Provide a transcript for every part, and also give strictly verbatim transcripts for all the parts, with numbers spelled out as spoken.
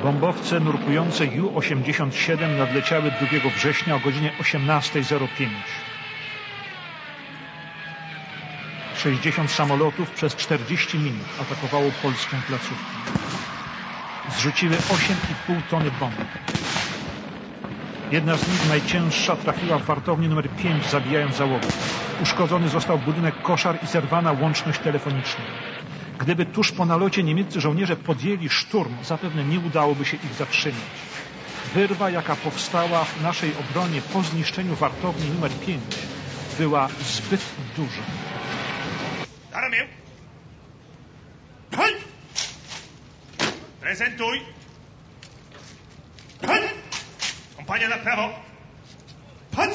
Bombowce nurkujące U osiemdziesiąt siedem nadleciały drugiego września o godzinie osiemnasta zero pięć. sześćdziesiąt samolotów przez czterdzieści minut atakowało polską placówkę. Zrzuciły osiem i pół tony bomb. Jedna z nich, najcięższa, trafiła w wartownię numer pięć, zabijając załogę. Uszkodzony został budynek koszar i zerwana łączność telefoniczna. Gdyby tuż po nalocie niemieccy żołnierze podjęli szturm, zapewne nie udałoby się ich zatrzymać. Wyrwa, jaka powstała w naszej obronie po zniszczeniu wartowni numer pięć, była zbyt duża. Prezentuj! Kompania na prawo! Patrz!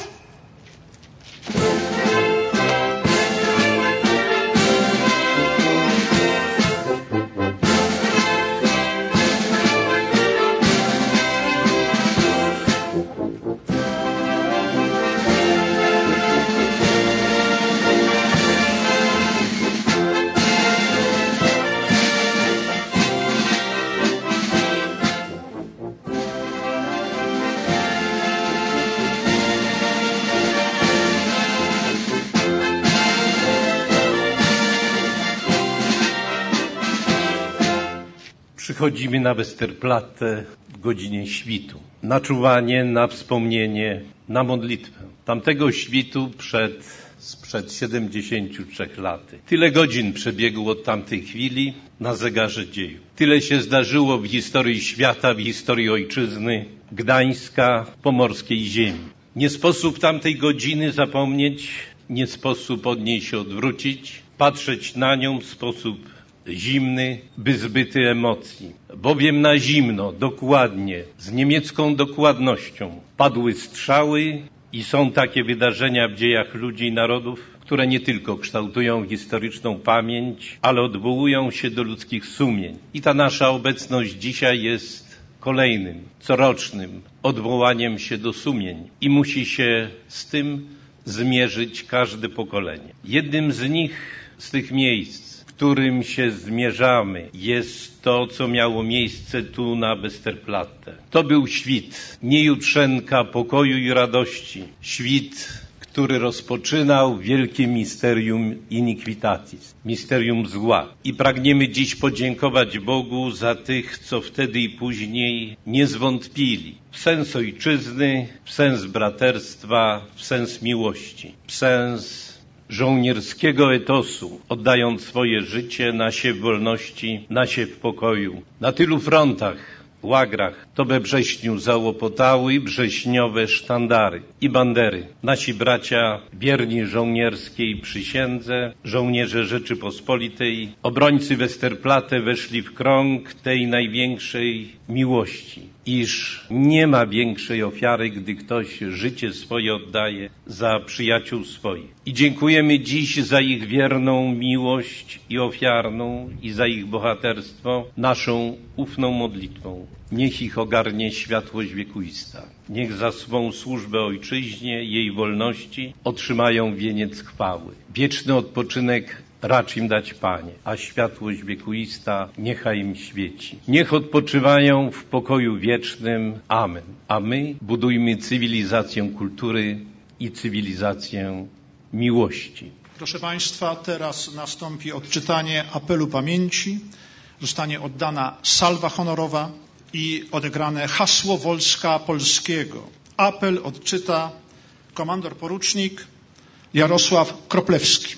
Przychodzimy na Westerplatte w godzinie świtu. Na czuwanie, na wspomnienie, na modlitwę. Tamtego świtu przed, sprzed siedemdziesięciu trzech laty. Tyle godzin przebiegło od tamtej chwili na zegarze dziejów. Tyle się zdarzyło w historii świata, w historii ojczyzny, Gdańska, pomorskiej ziemi. Nie sposób tamtej godziny zapomnieć, nie sposób od niej się odwrócić, patrzeć na nią w sposób zimny, wyzbyty emocji. Bowiem na zimno, dokładnie, z niemiecką dokładnością padły strzały i są takie wydarzenia w dziejach ludzi i narodów, które nie tylko kształtują historyczną pamięć, ale odwołują się do ludzkich sumień. I ta nasza obecność dzisiaj jest kolejnym, corocznym odwołaniem się do sumień i musi się z tym zmierzyć każde pokolenie. Jednym z nich, z tych miejsc, w którym się zmierzamy, jest to, co miało miejsce tu na Westerplatte. To był świt, nie jutrzenka pokoju i radości. Świt, który rozpoczynał wielkie misterium iniquitatis, misterium zła. I pragniemy dziś podziękować Bogu za tych, co wtedy i później nie zwątpili w sens ojczyzny, w sens braterstwa, w sens miłości, w sens żołnierskiego etosu, oddając swoje życie na siew wolności, na siew pokoju. Na tylu frontach, łagrach, to we wrześniu załopotały wrześniowe sztandary i bandery. Nasi bracia wierni żołnierskiej przysiędze, żołnierze Rzeczypospolitej, obrońcy Westerplatte weszli w krąg tej największej miłości, iż nie ma większej ofiary, gdy ktoś życie swoje oddaje za przyjaciół swoich. I dziękujemy dziś za ich wierną miłość i ofiarną i za ich bohaterstwo naszą ufną modlitwą. Niech ich ogarnie światłość wiekuista. Niech za swą służbę ojczyźnie, jej wolności otrzymają wieniec chwały. Wieczny odpoczynek racz im dać, Panie, a światłość wiekuista niechaj im świeci. Niech odpoczywają w pokoju wiecznym. Amen. A my budujmy cywilizację kultury i cywilizację miłości. Proszę Państwa, teraz nastąpi odczytanie apelu pamięci. Zostanie oddana salwa honorowa i odegrane hasło Wojska Polskiego. Apel odczyta komandor porucznik Jarosław Kroplewski.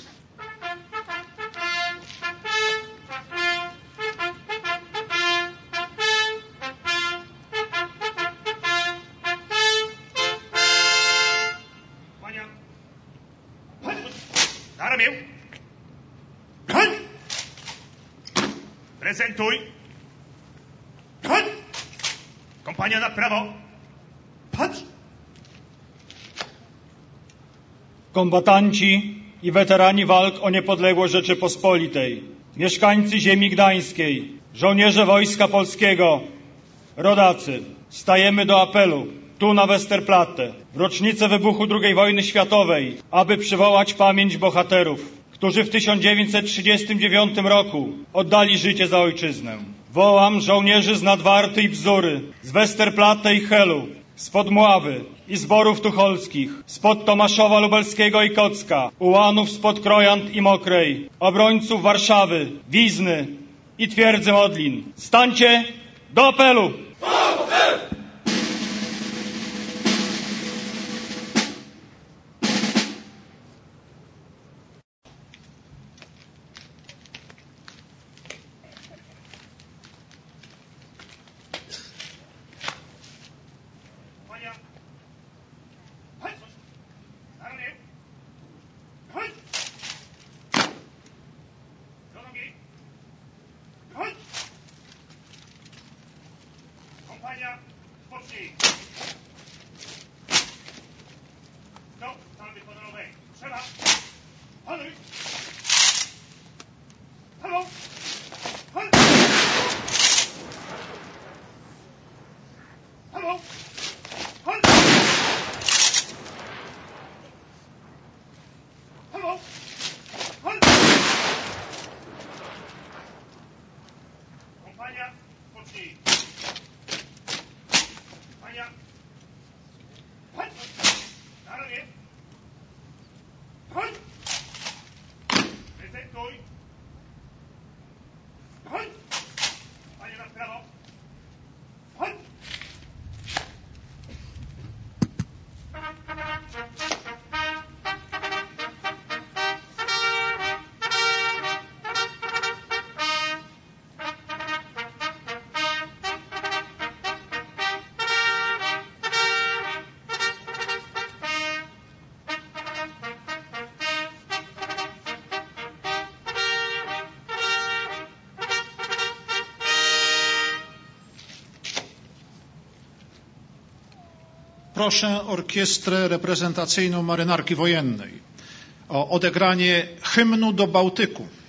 Prezentuj! Kompania na prawo! Patrz! Kombatanci i weterani walk o niepodległość Rzeczypospolitej, mieszkańcy ziemi gdańskiej, żołnierze Wojska Polskiego, rodacy, stajemy do apelu tu na Westerplatte w rocznicę wybuchu drugiej wojny światowej, aby przywołać pamięć bohaterów, którzy w tysiąc dziewięćset trzydziestym dziewiątym roku oddali życie za ojczyznę. Wołam żołnierzy z Nadwarty i Bzury, z Westerplatte i Helu, spod Mławy i zborów tucholskich, spod Tomaszowa Lubelskiego i Kocka, ułanów spod Krojant i Mokrej, obrońców Warszawy, Wizny i twierdzy Modlin. Stańcie do apelu! Kompania, spocznij! Do salwy honorowej. Trzeba! Panuj! Halo! Halo! Halo! Halo! Halo! Halo! Kompania, spocznij! Kompania! Chodź! Na ramię! Chodź! Prezentuj! Chodź! Panie na prawo! Chodź! Proszę orkiestrę reprezentacyjną Marynarki Wojennej o odegranie hymnu do Bałtyku.